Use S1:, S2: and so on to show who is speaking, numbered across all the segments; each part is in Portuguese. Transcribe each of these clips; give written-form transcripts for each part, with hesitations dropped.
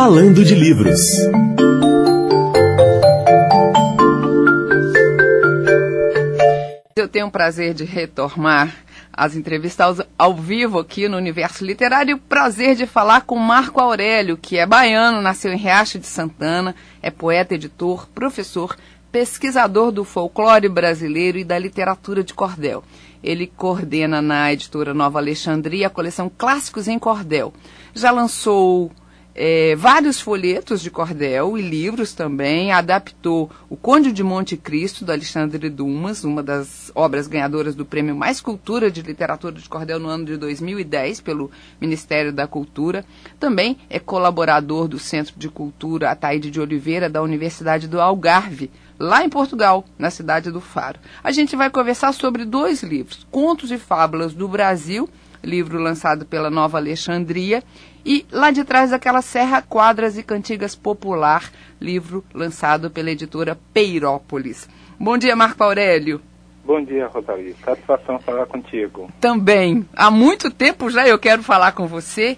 S1: Falando de Livros.
S2: Eu tenho o prazer de retomar as entrevistas ao vivo aqui no Universo Literário. Prazer de falar com Marco Aurélio, que é baiano, nasceu em Riacho de Santana, é poeta, editor, professor, pesquisador do folclore brasileiro e da literatura de cordel. Ele coordena na editora Nova Alexandria a coleção Clássicos em Cordel. Já lançou vários folhetos de cordel e livros também, adaptou O Conde de Monte Cristo, do Alexandre Dumas, uma das obras ganhadoras do Prêmio Mais Cultura de Literatura de Cordel no ano de 2010, pelo Ministério da Cultura. Também é colaborador do Centro de Cultura Ataíde de Oliveira, da Universidade do Algarve, lá em Portugal, na cidade do Faro. A gente vai conversar sobre 2 livros, Contos e Fábulas do Brasil, livro lançado pela Nova Alexandria, e Lá de Trás daquela Serra, Quadras e Cantigas Popular, livro lançado pela editora Peirópolis. Bom dia, Marco Aurélio.
S3: Bom dia, Rosalie. Satisfação falar contigo.
S2: Também. Há muito tempo já eu quero falar com você.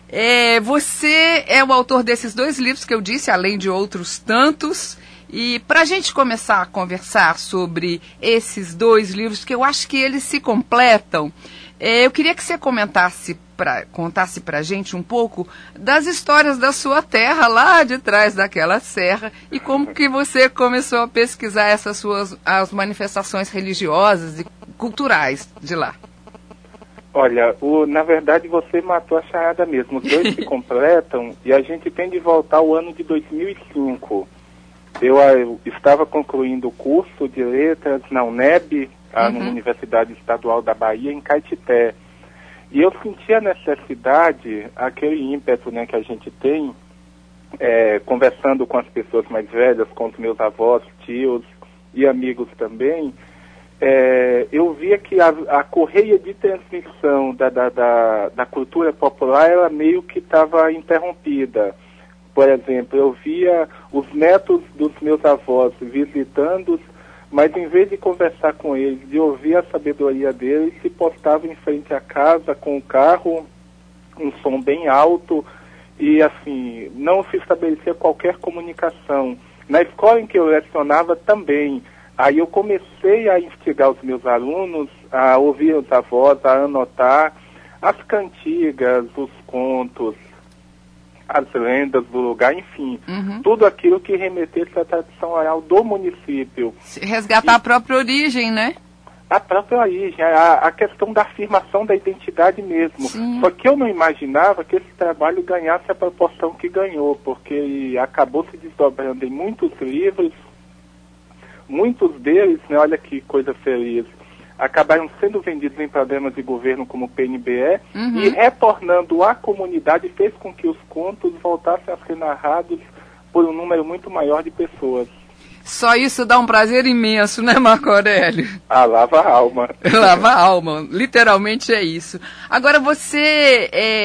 S2: Você é o autor desses 2 livros que eu disse, além de outros tantos. E para a gente começar a conversar sobre esses 2 livros, que eu acho que eles se completam, eu queria que você contasse para a gente um pouco das histórias da sua terra, lá de trás daquela serra, e como que você começou a pesquisar as manifestações religiosas e culturais de lá.
S3: Olha, na verdade você matou a charada mesmo. Os 2 se completam e a gente tem de voltar ao ano de 2005. Eu estava concluindo o curso de letras na UNEB, na Universidade Estadual da Bahia, em Caetité. E eu senti a necessidade, aquele ímpeto, né, que a gente tem, conversando com as pessoas mais velhas, com os meus avós, tios e amigos também, eu via que a correia de transmissão da cultura popular, ela meio que estava interrompida. Por exemplo, eu via os netos dos meus avós visitando-os, mas em vez de conversar com eles, de ouvir a sabedoria deles, se postavam em frente à casa com o carro, um som bem alto, e assim, não se estabelecia qualquer comunicação. Na escola em que eu lecionava também, aí eu comecei a instigar os meus alunos a ouvir os avós, a anotar as cantigas, os contos, as lendas do lugar, enfim, tudo aquilo que remetesse à tradição oral do município.
S2: Resgatar a própria origem, né?
S3: A própria origem, a questão da afirmação da identidade mesmo.
S2: Sim.
S3: Só que eu não imaginava que esse trabalho ganhasse a proporção que ganhou, porque acabou se desdobrando em muitos livros, muitos deles, né, olha que coisa feliz, acabaram sendo vendidos em programas de governo como o PNBE, e retornando à comunidade fez com que os contos voltassem a ser narrados por um número muito maior de pessoas.
S2: Só isso dá um prazer imenso, né, Marco Aurélio?
S3: Lava a alma.
S2: Lava a alma, literalmente é isso. Agora você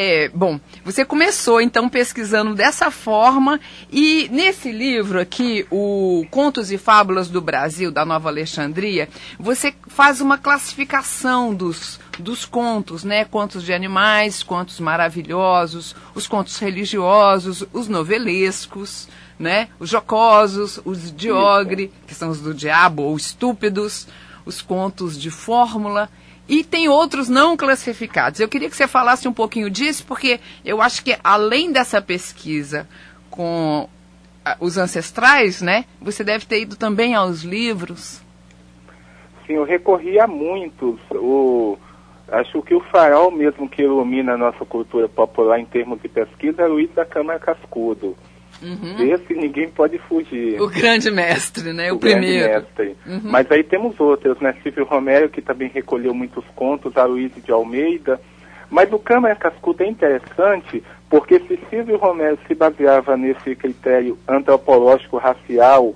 S2: começou então pesquisando dessa forma, e nesse livro aqui, o Contos e Fábulas do Brasil, da Nova Alexandria, você faz uma classificação dos contos, né? Contos de animais, contos maravilhosos, os contos religiosos, os novelescos, né? Os jocosos, os diogre, que são os do diabo, ou estúpidos, os contos de fórmula, e tem outros não classificados. Eu queria que você falasse um pouquinho disso, porque eu acho que além dessa pesquisa com os ancestrais, né? Você deve ter ido também aos livros.
S3: Sim, eu recorri a muitos. Acho que o farol mesmo que ilumina a nossa cultura popular em termos de pesquisa é Luiz da Câmara Cascudo. Esse ninguém pode fugir.
S2: O grande mestre, né? O primeiro.
S3: Grande mestre. Mas aí temos outros, né? Silvio Romero, que também recolheu muitos contos, Aloysio de Almeida. Mas o Câmara Cascudo é interessante, porque se Silvio Romero se baseava nesse critério antropológico racial,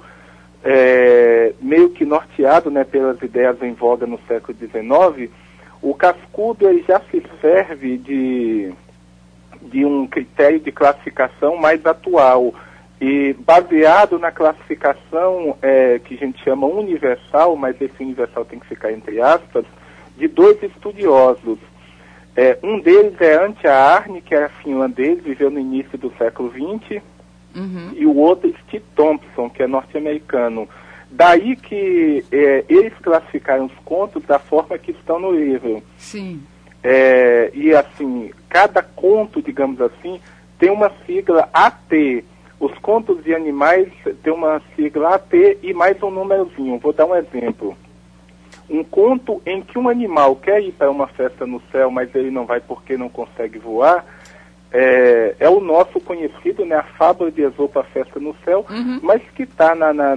S3: meio que norteado, né, pelas ideias em voga no século XIX, o Cascudo ele já se serve de um critério de classificação mais atual e baseado na classificação que a gente chama universal, mas esse universal tem que ficar entre aspas, de 2 estudiosos. Um deles é Antti Aarni, que era finlandês, viveu no início do século XX, e o outro é Steve Thompson, que é norte-americano. Daí que eles classificaram os contos da forma que estão no livro.
S2: Sim.
S3: E assim, cada conto, digamos assim, tem uma sigla AT. Os contos de animais tem uma sigla AT e mais um númerozinho. Vou dar um exemplo. Um conto em que um animal quer ir para uma festa no céu, mas ele não vai porque não consegue voar, é o nosso conhecido, né, a fábula de Esopo, a festa no céu, mas que está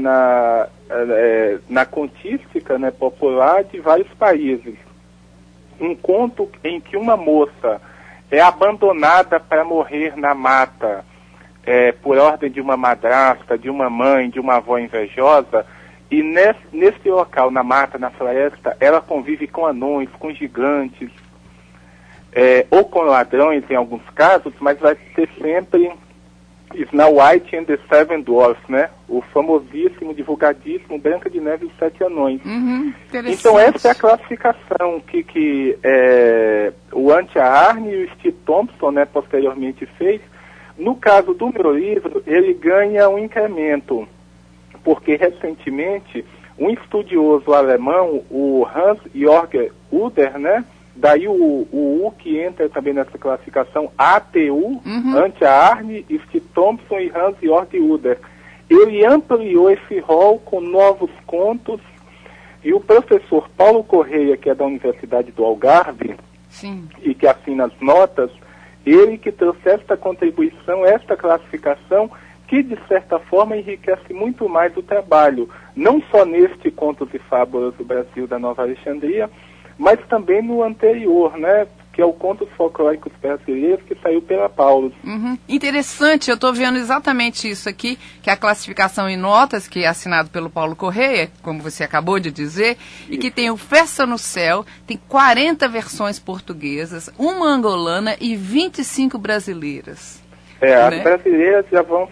S3: na contística, né, popular de vários países. Um conto em que uma moça é abandonada para morrer na mata, por ordem de uma madrasta, de uma mãe, de uma avó invejosa, e nesse local, na mata, na floresta, ela convive com anões, com gigantes, ou com ladrões em alguns casos, mas vai ser sempre Snow White and the Seven Dwarfs, né? O famosíssimo, divulgadíssimo Branca de Neve e os Sete Anões. Então essa é a classificação que o Antti Aarni e o Steve Thompson, né, posteriormente fez. No caso do meu livro, ele ganha um incremento, porque recentemente um estudioso alemão, o Hans-Jörg Uder, né? Daí o U que entra também nessa classificação, ATU, Antti Aarni, Steve Thompson e Hans-Jörg Uder. Ele ampliou esse rol com novos contos, e o professor Paulo Correia, que é da Universidade do Algarve, e que assina as notas, ele que trouxe esta contribuição, esta classificação, que de certa forma enriquece muito mais o trabalho, não só neste Contos e Fábulas do Brasil da Nova Alexandria, mas também no anterior, né, que é o Contos Folclóricos Brasileiros, que saiu pela Paulus.
S2: Interessante, eu estou vendo exatamente isso aqui, que é a classificação em notas, que é assinado pelo Paulo Correia, como você acabou de dizer, e que tem o Festa no Céu, tem 40 versões portuguesas, uma angolana e 25 brasileiras.
S3: As brasileiras já vão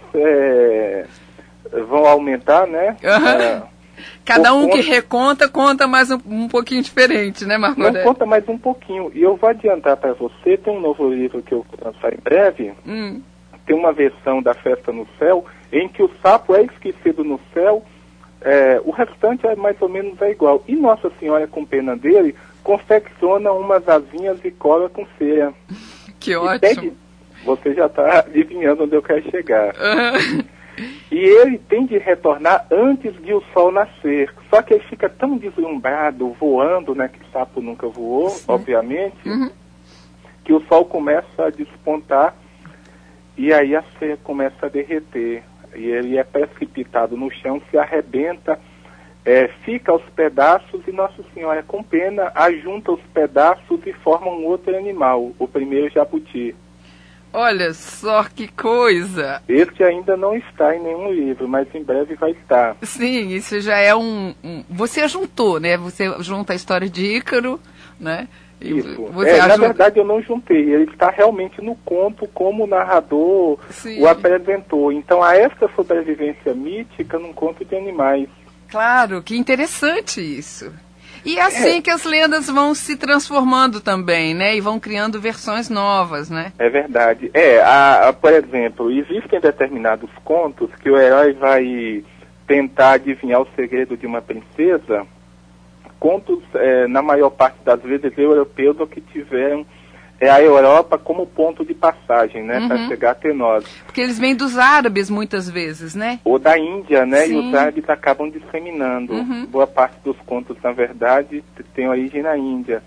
S3: aumentar, né?
S2: Cada um que reconta, conta mais um pouquinho diferente, né, Marco Aurélio?
S3: Conta mais um pouquinho. E eu vou adiantar para você, tem um novo livro que eu vou lançar em breve, tem uma versão da Festa no Céu, em que o sapo é esquecido no céu, o restante mais ou menos é igual. E Nossa Senhora, com pena dele, confecciona umas asinhas e cola com cera.
S2: Que ótimo.
S3: Você já está adivinhando onde eu quero chegar. E ele tem de retornar antes de o sol nascer. Só que ele fica tão deslumbrado, voando, né, que sapo nunca voou, obviamente, que o sol começa a despontar e aí a cera começa a derreter. E ele é precipitado no chão, se arrebenta, fica aos pedaços e Nossa Senhora, com pena, ajunta os pedaços e forma um outro animal, o primeiro jabuti.
S2: Olha só que coisa!
S3: Este ainda não está em nenhum livro, mas em breve vai estar.
S2: Sim, isso já é você juntou, né? Você junta a história de Ícaro, né?
S3: Isso. Na verdade eu não juntei, ele está realmente no conto como o narrador o apresentou. Então há esta sobrevivência mítica num conto de animais. Claro,
S2: que interessante isso. E é assim que as lendas vão se transformando também, né? E vão criando versões novas, né?
S3: É verdade. Por exemplo, existem determinados contos que o herói vai tentar adivinhar o segredo de uma princesa. Contos, na maior parte das vezes, europeus ou que tiveram a Europa como ponto de passagem, né? Para chegar até nós.
S2: Porque eles vêm dos árabes muitas vezes, né?
S3: Ou da Índia, né? Sim. E os árabes acabam disseminando. Boa parte dos contos, na verdade, tem origem na Índia.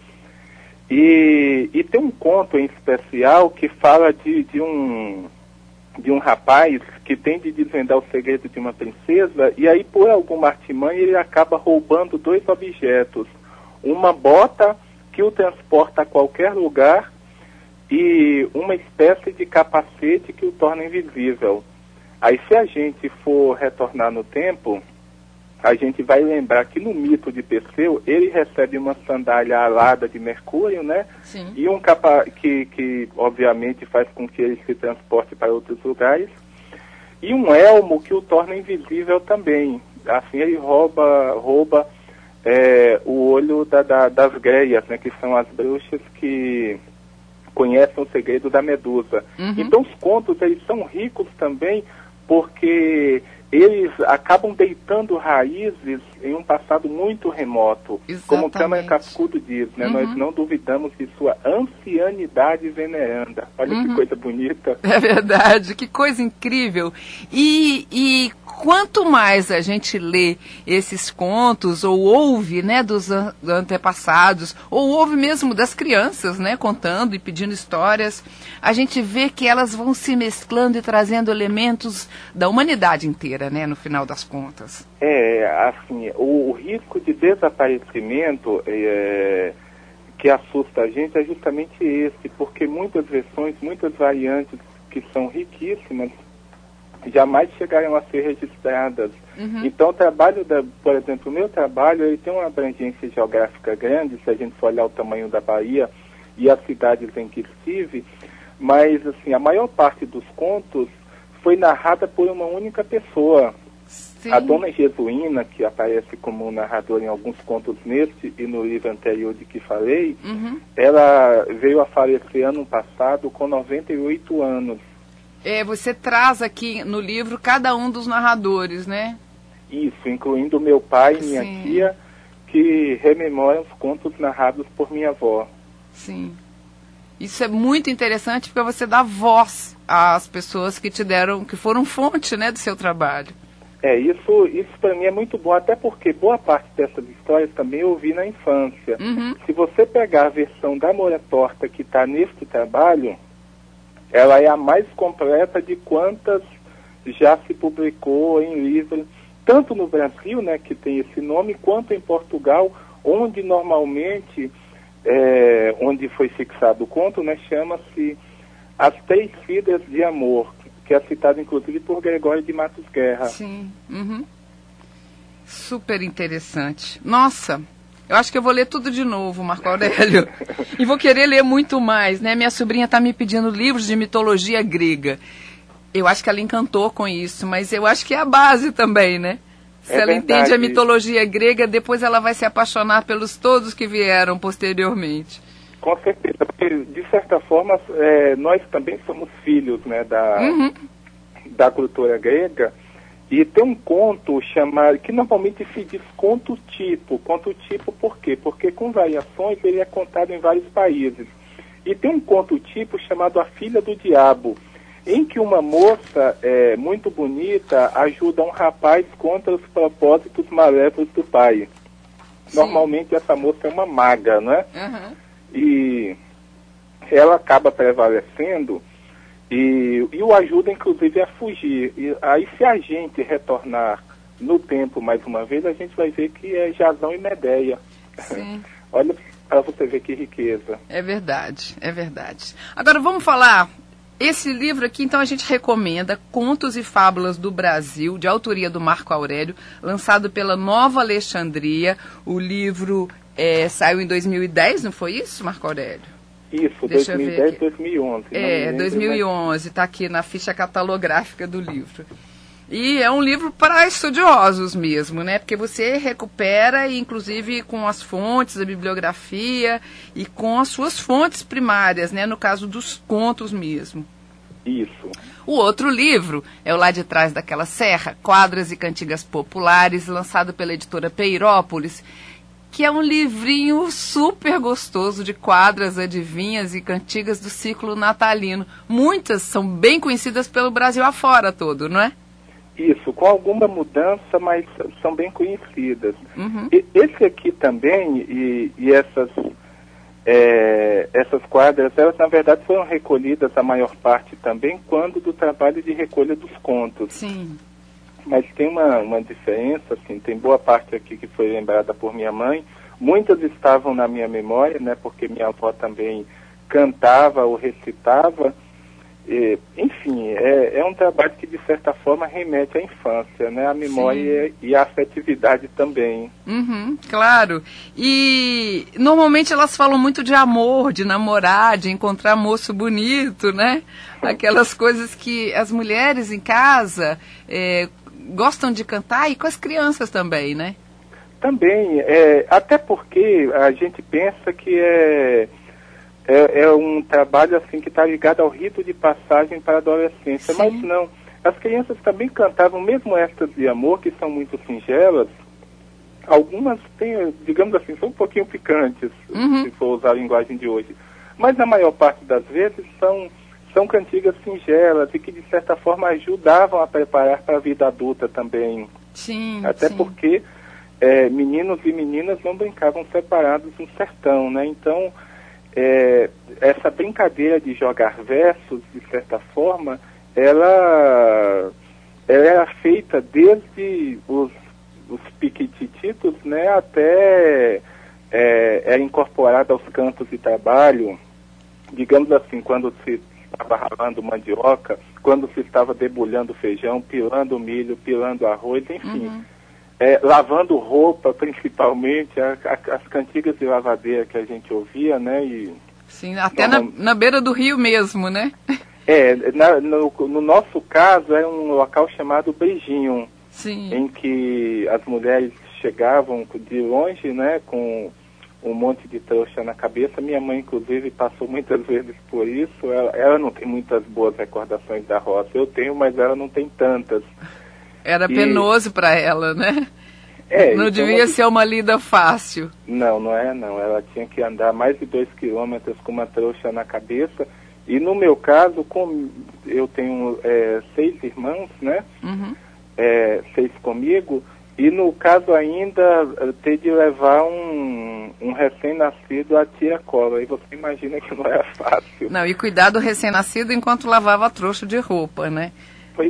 S3: E tem um conto em especial que fala de um rapaz que tem de desvendar o segredo de uma princesa, e aí, por alguma artimanha, ele acaba roubando 2 objetos. Uma bota que o transporta a qualquer lugar e uma espécie de capacete que o torna invisível. Aí, se a gente for retornar no tempo, a gente vai lembrar que no mito de Perseu, ele recebe uma sandália alada de Mercúrio, né?
S2: Sim.
S3: E um que obviamente faz com que ele se transporte para outros lugares, e um elmo que o torna invisível também. Assim ele rouba o olho das greias, né? Que são as bruxas que conhecem o segredo da medusa. Então os contos, eles são ricos também porque eles acabam deitando raízes em um passado muito remoto.
S2: Exatamente.
S3: Como Câmara Cascudo diz, né? Nós não duvidamos de sua ancianidade veneranda. Olha que coisa bonita.
S2: É verdade, que coisa incrível. E quanto mais a gente lê esses contos, ou ouve, né, dos antepassados, ou ouve mesmo das crianças, né, contando e pedindo histórias, a gente vê que elas vão se mesclando e trazendo elementos da humanidade inteira, né, no final das contas.
S3: Assim, o risco de desaparecimento que assusta a gente é justamente esse, porque muitas versões, muitas variantes que são riquíssimas, jamais chegaram a ser registradas. Então, o trabalho, por exemplo, o meu trabalho, ele tem uma abrangência geográfica grande, se a gente for olhar o tamanho da Bahia e as cidades em que estive, mas, assim, a maior parte dos contos foi narrada por uma única pessoa.
S2: Sim.
S3: A Dona Jesuína, que aparece como narradora em alguns contos neste e no livro anterior de que falei, ela veio a falecer ano passado com 98 anos.
S2: Você traz aqui no livro cada um dos narradores, né?
S3: Isso, incluindo meu pai e minha tia, que rememoram os contos narrados por minha avó.
S2: Sim. Isso é muito interessante porque você dá voz às pessoas que te deram, que foram fonte, né, do seu trabalho.
S3: Isso para mim é muito bom, até porque boa parte dessas histórias também eu ouvi na infância. Se você pegar a versão da Moura Torta que está neste trabalho, ela é a mais completa de quantas já se publicou em livros, tanto no Brasil, né, que tem esse nome, quanto em Portugal, onde normalmente, onde foi fixado o conto, né, chama-se As Três Filhas de Amor, que é citado inclusive por Gregório de Matos Guerra.
S2: Sim. Super interessante. Nossa, eu acho que eu vou ler tudo de novo, Marco Aurélio. E vou querer ler muito mais, né? Minha sobrinha está me pedindo livros de mitologia grega. Eu acho que ela encantou com isso, mas eu acho que é a base também, né? Se ela entende a mitologia grega, depois ela vai se apaixonar pelos todos que vieram posteriormente.
S3: Com certeza, porque de certa forma nós também somos filhos, né, da cultura grega. E tem um conto chamado, que normalmente se diz conto tipo. Conto tipo por quê? Porque com variações ele é contado em vários países. E tem um conto tipo chamado A Filha do Diabo, em que uma moça muito bonita ajuda um rapaz contra os propósitos malévolos do pai. Sim. Normalmente essa moça é uma maga, né? E ela acaba prevalecendo e o ajuda, inclusive, a fugir. E aí, se a gente retornar no tempo mais uma vez, a gente vai ver que é Jasão e Medeia.
S2: Sim.
S3: Olha para você ver que riqueza.
S2: É verdade, é verdade. Agora, vamos falar... Esse livro aqui, então, a gente recomenda Contos e Fábulas do Brasil, de autoria do Marco Aurélio, lançado pela Nova Alexandria. O livro saiu em 2010, não foi isso, Marco Aurélio?
S3: Isso, 2010, 2011.
S2: 2011, está aqui na ficha catalográfica do livro. E é um livro para estudiosos mesmo, né? Porque você recupera, inclusive, com as fontes, a bibliografia e com as suas fontes primárias, né? No caso dos contos mesmo.
S3: Isso.
S2: O outro livro é o Lá de Trás daquela Serra, Quadras e Cantigas Populares, lançado pela editora Peirópolis, que é um livrinho super gostoso de quadras, adivinhas e cantigas do ciclo natalino. Muitas são bem conhecidas pelo Brasil afora todo, não é?
S3: Isso, com alguma mudança, mas são bem conhecidas. E esse aqui também, e essas quadras, elas na verdade foram recolhidas, a maior parte também, quando do trabalho de recolha dos contos.
S2: Sim.
S3: Mas tem uma diferença, assim, tem boa parte aqui que foi lembrada por minha mãe, muitas estavam na minha memória, né, porque minha avó também cantava ou recitava. Enfim, é um trabalho que de certa forma remete à infância, né? A memória e a afetividade também.
S2: Claro. E normalmente elas falam muito de amor, de namorar, de encontrar moço bonito, né? Aquelas coisas que as mulheres em casa gostam de cantar, e com as crianças também, né?
S3: Também, até porque a gente pensa que é um trabalho assim que está ligado ao rito de passagem para a adolescência. Sim. Mas não, as crianças também cantavam, mesmo estas de amor, que são muito singelas, algumas têm, digamos assim, são um pouquinho picantes, se for usar a linguagem de hoje. Mas na maior parte das vezes são cantigas singelas e que de certa forma ajudavam a preparar para a vida adulta também.
S2: Sim,
S3: até
S2: sim.
S3: Porque meninos e meninas não brincavam separados no sertão, né? Então, essa brincadeira de jogar versos, de certa forma, ela era feita desde os piquitititos, né, até era incorporada aos cantos de trabalho, digamos assim, quando se estava ralando mandioca, quando se estava debulhando feijão, pilando milho, pilando arroz, enfim. Lavando roupa, principalmente, as cantigas de lavadeira que a gente ouvia, né?
S2: Sim, até na beira do rio mesmo, né?
S3: No nosso caso, é um local chamado Beijinho.
S2: Sim.
S3: Em que as mulheres chegavam de longe, né, com um monte de trouxa na cabeça. Minha mãe, inclusive, passou muitas vezes por isso. Ela não tem muitas boas recordações da roça. Eu tenho, mas ela não tem tantas.
S2: Era penoso para ela, né? Não
S3: então
S2: devia ser uma lida fácil.
S3: Não. Ela tinha que andar mais de 2 quilômetros com uma trouxa na cabeça. E no meu caso, eu tenho 6 irmãos, né? 6 comigo, e no caso ainda ter de levar um recém-nascido a tia-cola, e você imagina que não era fácil.
S2: Não, e cuidar do recém-nascido enquanto lavava a trouxa de roupa, né?
S3: Pois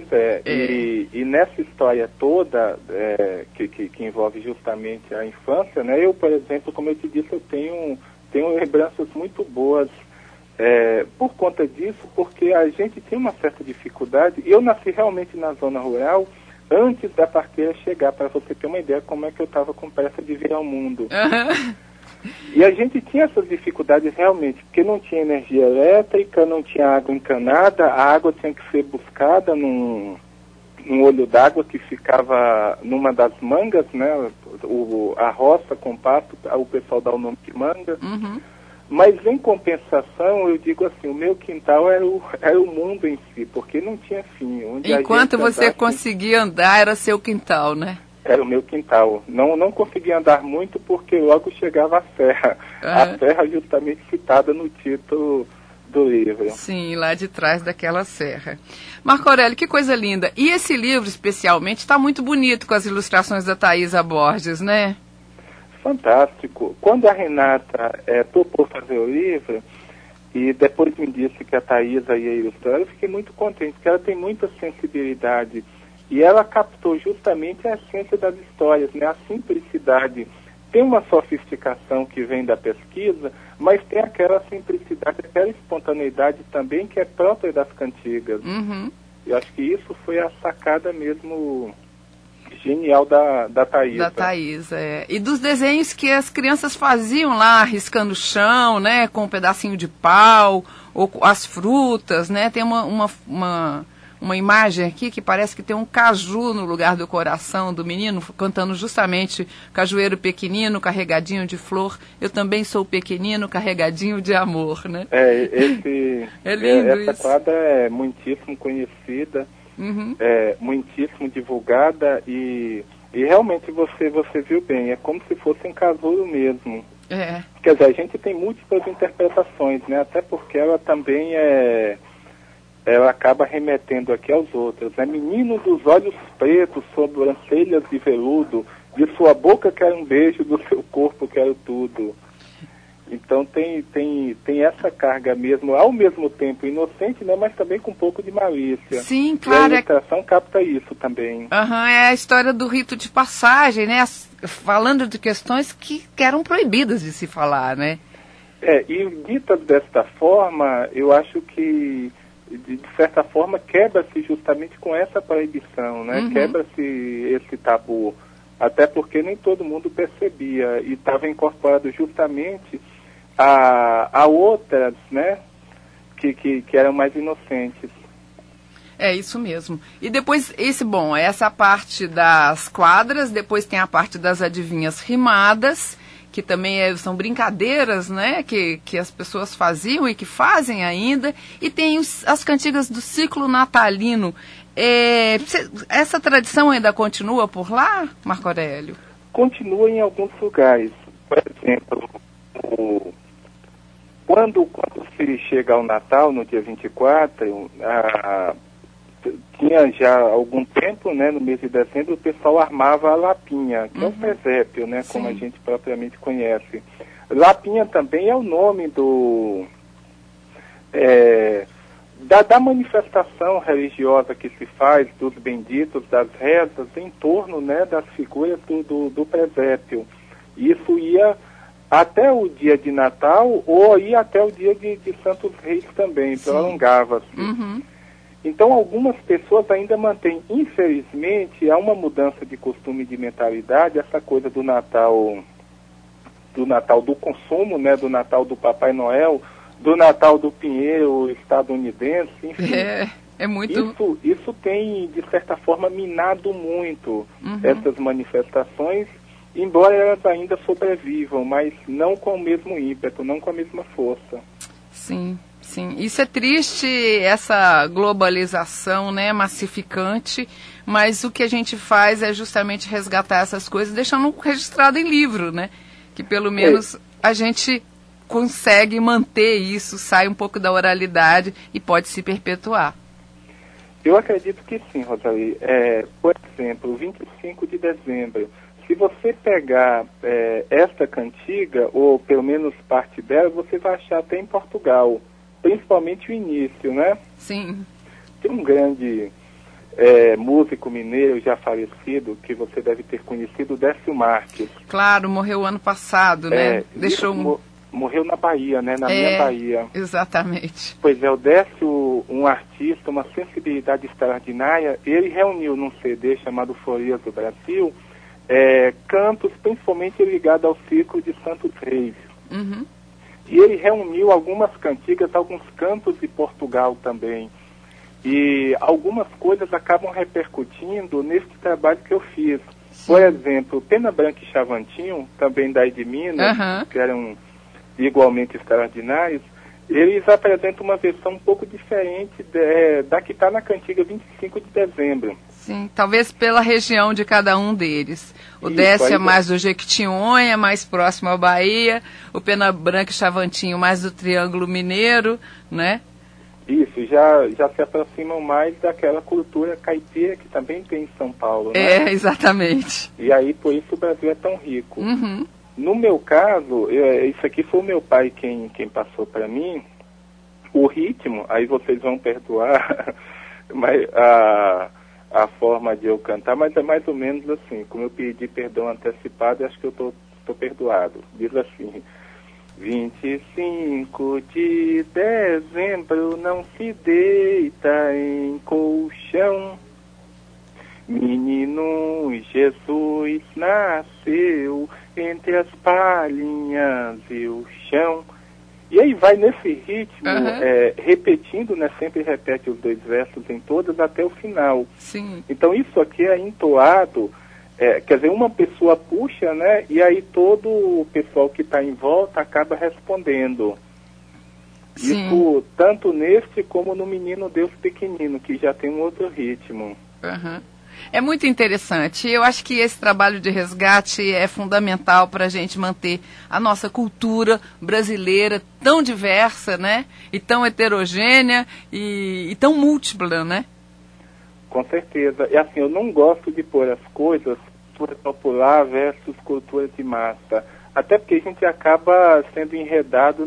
S3: e nessa história toda que envolve justamente a infância, né? Eu, por exemplo, como eu te disse, eu tenho lembranças muito boas por conta disso, porque a gente tinha uma certa dificuldade, e eu nasci realmente na zona rural, antes da parqueira chegar, para você ter uma ideia como é que eu estava com pressa de vir ao mundo. E a gente tinha essas dificuldades realmente, porque não tinha energia elétrica, não tinha água encanada, a água tinha que ser buscada num olho d'água que ficava numa das mangas, né? A roça com pasto, o pessoal dá o nome de manga. Mas, em compensação, eu digo assim, o meu quintal era o mundo em si, porque não tinha fim.
S2: Enquanto você conseguia andar, era seu quintal, né?
S3: Era o meu quintal. Não conseguia andar muito, porque logo chegava a serra. A serra justamente citada no título do livro.
S2: Sim, lá de trás daquela serra. Marco Aurélio, que coisa linda. E esse livro, especialmente, está muito bonito com as ilustrações da Thaisa Borges, né?
S3: Fantástico. Quando a Renata topou fazer o livro, e depois me disse que a Thaisa ia ilustrar, eu fiquei muito contente, porque ela tem muita sensibilidade, e ela captou justamente a essência das histórias, né? A simplicidade. Tem uma sofisticação que vem da pesquisa, mas tem aquela simplicidade, aquela espontaneidade também que é própria das cantigas. Eu acho que isso foi a sacada mesmo genial da Thaisa.
S2: Da Thaisa, E dos desenhos que as crianças faziam lá, riscando o chão, né, com um pedacinho de pau, ou as frutas, né, tem uma imagem aqui que parece que tem um caju no lugar do coração do menino, cantando justamente cajueiro pequenino, carregadinho de flor, eu também sou pequenino, carregadinho de amor, né? É lindo
S3: essa
S2: isso.
S3: quadra é muitíssimo conhecida, muitíssimo divulgada e realmente você viu bem, é como se fosse um casulo mesmo. Quer dizer, a gente tem múltiplas interpretações, né? Até porque ela também ela acaba remetendo aqui aos outros, né? Menino dos olhos pretos, sobrancelhas de veludo, de sua boca quero um beijo, do seu corpo quero tudo. Então tem essa carga mesmo, ao mesmo tempo inocente, né? Mas também com um pouco de malícia.
S2: Sim, claro.
S3: E a ilustração capta isso também.
S2: É a história do rito de passagem, né? Falando de questões que eram proibidas de se falar, né?
S3: E ditas desta forma, eu acho que de certa forma quebra-se justamente com essa proibição, né? Quebra-se esse tabu, até porque nem todo mundo percebia e estava incorporado justamente a outras, né? Que eram mais inocentes.
S2: É isso mesmo. E depois, essa parte das quadras, depois tem a parte das adivinhas rimadas, que também são brincadeiras, né, que as pessoas faziam e que fazem ainda, e tem as cantigas do ciclo natalino. Essa tradição ainda continua por lá, Marco Aurélio?
S3: Continua em alguns lugares. Por exemplo, quando se chega ao Natal, no dia 24, tinha já algum tempo, né, no mês de dezembro, o pessoal armava a lapinha, que é o presépio, né, como a gente propriamente conhece. Lapinha também é o nome da manifestação religiosa que se faz, dos benditos, das rezas, em torno, né, das figuras do presépio. Isso ia até o dia de Natal ou ia até o dia de Santos Reis também, prolongava-se. Então, algumas pessoas ainda mantêm, infelizmente, há uma mudança de costume, de mentalidade, essa coisa do Natal do consumo, né, do Natal do Papai Noel, do Natal do Pinheiro estadunidense, enfim.
S2: É muito...
S3: Isso tem, de certa forma, minado muito essas manifestações, embora elas ainda sobrevivam, mas não com o mesmo ímpeto, não com a mesma força.
S2: Sim. Sim, isso é triste, essa globalização, né, massificante, mas o que a gente faz é justamente resgatar essas coisas, deixando registrado em livro, né, que pelo menos a gente consegue manter isso, sai um pouco da oralidade e pode se perpetuar.
S3: Eu acredito que sim, Rosalie. Por exemplo, 25 de dezembro, se você pegar esta cantiga, ou pelo menos parte dela, você vai achar até em Portugal. Principalmente o início, né?
S2: Sim.
S3: Tem um grande músico mineiro já falecido, que você deve ter conhecido, Décio Marques.
S2: Claro, morreu ano passado, né?
S3: Morreu na Bahia, né? Na minha Bahia.
S2: Exatamente.
S3: Pois é, o Décio, um artista, uma sensibilidade extraordinária, ele reuniu num CD chamado Florias do Brasil, cantos principalmente ligados ao ciclo de Santos Reis. E ele reuniu algumas cantigas, alguns cantos de Portugal também. E algumas coisas acabam repercutindo nesse trabalho que eu fiz. Por exemplo, Pena Branca e Chavantinho, também daí de Minas, que eram igualmente extraordinários, eles apresentam uma versão um pouco diferente da que está na cantiga 25 de dezembro.
S2: Sim, talvez pela região de cada um deles. O Décio é mais do Jequitinhonha, mais próximo à Bahia. O Pena Branca e Chavantinho mais do Triângulo Mineiro, né?
S3: Isso, já se aproximam mais daquela cultura caipira que também tem em São Paulo, né?
S2: Exatamente.
S3: E aí, por isso, o Brasil é tão rico. No meu caso, isso aqui foi o meu pai quem passou para mim. O ritmo, aí vocês vão perdoar, mas a forma de eu cantar, mas é mais ou menos assim, como eu pedi perdão antecipado, acho que eu tô perdoado. Diz assim: 25 de dezembro não se deita em colchão, menino Jesus nasceu entre as palhinhas e o chão. E aí vai nesse ritmo, repetindo, né? Sempre repete os dois versos em todas até o final.
S2: Sim.
S3: Então isso aqui é entoado, quer dizer, uma pessoa puxa, né? E aí todo o pessoal que está em volta acaba respondendo.
S2: Sim.
S3: Isso tanto neste como no Menino Deus Pequenino, que já tem um outro ritmo.
S2: É muito interessante. Eu acho que esse trabalho de resgate é fundamental para a gente manter a nossa cultura brasileira tão diversa, né? E tão heterogênea e tão múltipla, né?
S3: Com certeza. E assim, eu não gosto de pôr as coisas cultura popular versus cultura de massa. Até porque a gente acaba sendo enredado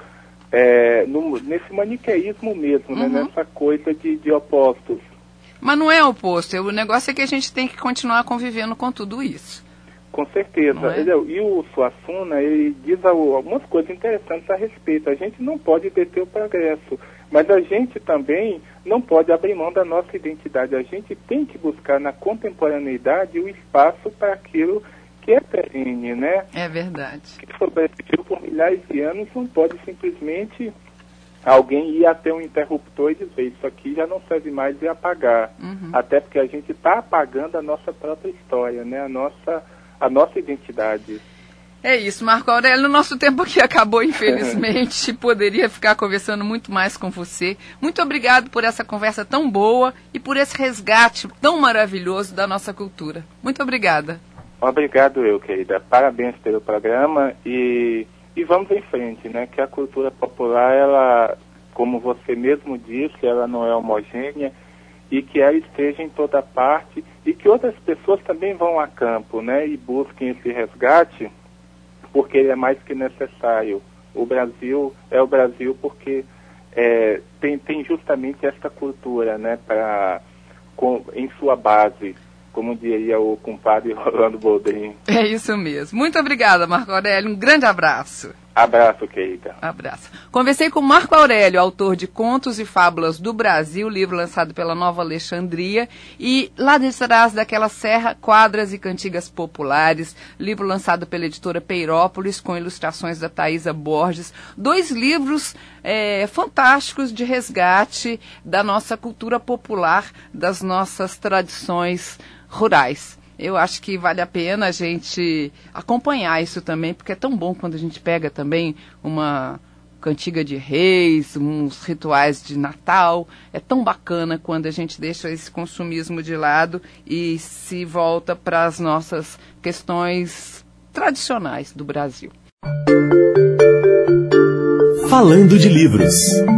S3: nesse maniqueísmo mesmo, né? Nessa coisa de opostos.
S2: Mas não é oposto, o negócio é que a gente tem que continuar convivendo com tudo isso.
S3: Com certeza. E o Suassuna, ele diz algumas coisas interessantes a respeito. A gente não pode deter o progresso, mas a gente também não pode abrir mão da nossa identidade. A gente tem que buscar na contemporaneidade o espaço para aquilo que é perene, né?
S2: É verdade.
S3: Que sobreviveu por milhares de anos, não pode simplesmente alguém ir até um interruptor e dizer isso aqui já não serve mais e apagar. Até porque a gente está apagando a nossa própria história, né? A nossa identidade.
S2: É isso, Marco Aurélio, o nosso tempo aqui acabou, infelizmente. Poderia ficar conversando muito mais com você. Muito obrigado por essa conversa tão boa e por esse resgate tão maravilhoso da nossa cultura. Muito obrigada.
S3: Obrigado eu, querida. Parabéns pelo programa e vamos em frente, né? Que a cultura popular, ela, como você mesmo disse, ela não é homogênea e que ela esteja em toda parte e que outras pessoas também vão a campo, né? E busquem esse resgate, porque ele é mais que necessário. O Brasil é o Brasil porque tem justamente essa cultura, né, em sua base, como diria o compadre Rolando Boldrin.
S2: É isso mesmo. Muito obrigada, Marco Aurélio. Um grande abraço.
S3: Abraço, querida.
S2: Abraço. Conversei com Marco Aurélio, autor de Contos e Fábulas do Brasil, livro lançado pela Nova Alexandria, e Lá de Trás daquela Serra, Quadras e Cantigas Populares, livro lançado pela editora Peirópolis, com ilustrações da Thaisa Borges. 2 livros fantásticos de resgate da nossa cultura popular, das nossas tradições rurais. Eu acho que vale a pena a gente acompanhar isso também, porque é tão bom quando a gente pega também uma cantiga de reis, uns rituais de Natal. É tão bacana quando a gente deixa esse consumismo de lado e se volta para as nossas questões tradicionais do Brasil.
S1: Falando de livros.